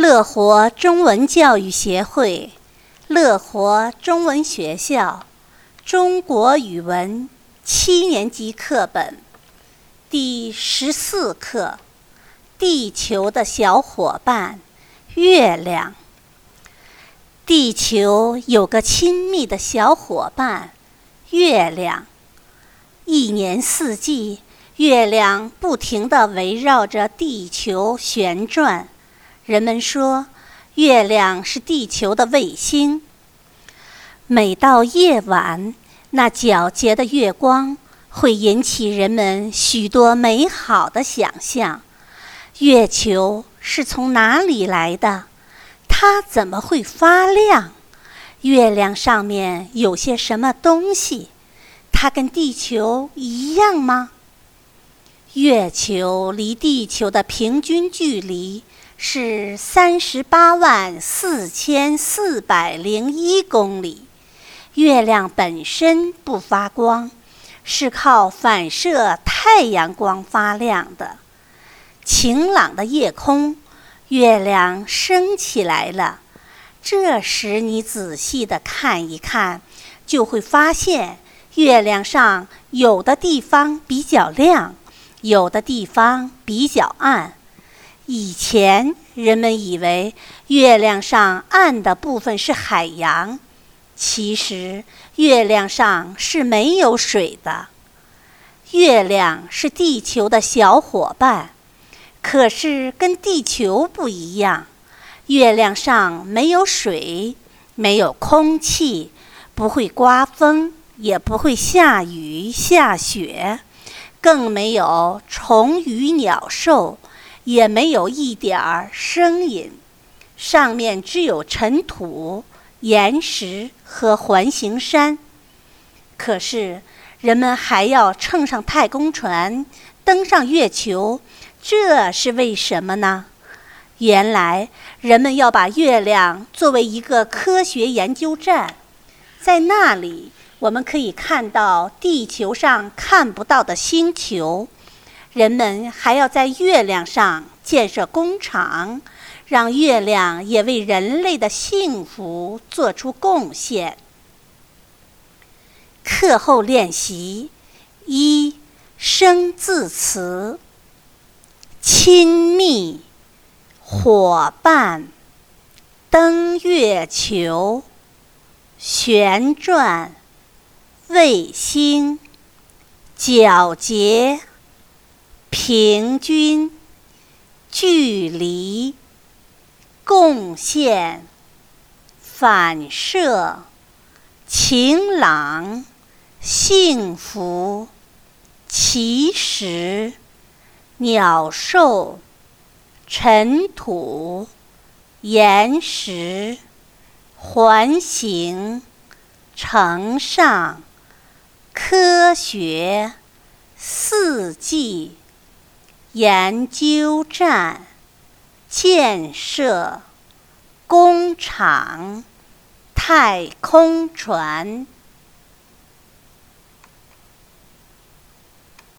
乐活中文教育协会乐活中文学校中国语文7年级课本第14课：地球的小伙伴——月亮。地球有个亲密的小伙伴——月亮。一年四季，月亮不停地围绕着地球旋转。人们说，月亮是地球的卫星。每到夜晚，那皎洁的月光会引起人们许多美好的想象。月球是从哪里来的？它怎么会发亮？月亮上面有些什么东西？它跟地球一样吗？月球离地球的平均距离是384401公里。月亮本身不发光，是靠反射太阳光发亮的。晴朗的夜空，月亮升起来了。这时你仔细地看一看，就会发现月亮上有的地方比较亮，有的地方比较暗。以前人们以为月亮上暗的部分是海洋，其实月亮上是没有水的。月亮是地球的小伙伴，可是跟地球不一样。月亮上没有水，没有空气，不会刮风，也不会下雨下雪，更没有虫鱼鸟兽，也没有一点儿声音。上面只有尘土、岩石和环形山。可是人们还要乘上太空船登上月球，这是为什么呢？原来人们要把月亮作为一个科学研究站，在那里我们可以看到地球上看不到的星球。人们还要在月亮上建设工厂，让月亮也为人类的幸福做出贡献。课后练习1：生字词。亲密、伙伴、登月球、旋转、卫星、皎洁、平均、距离、贡献、反射、晴朗、幸福、其实、鸟兽、尘土、岩石、环形、承上、科学、四季、研究站、建设、工厂、太空船。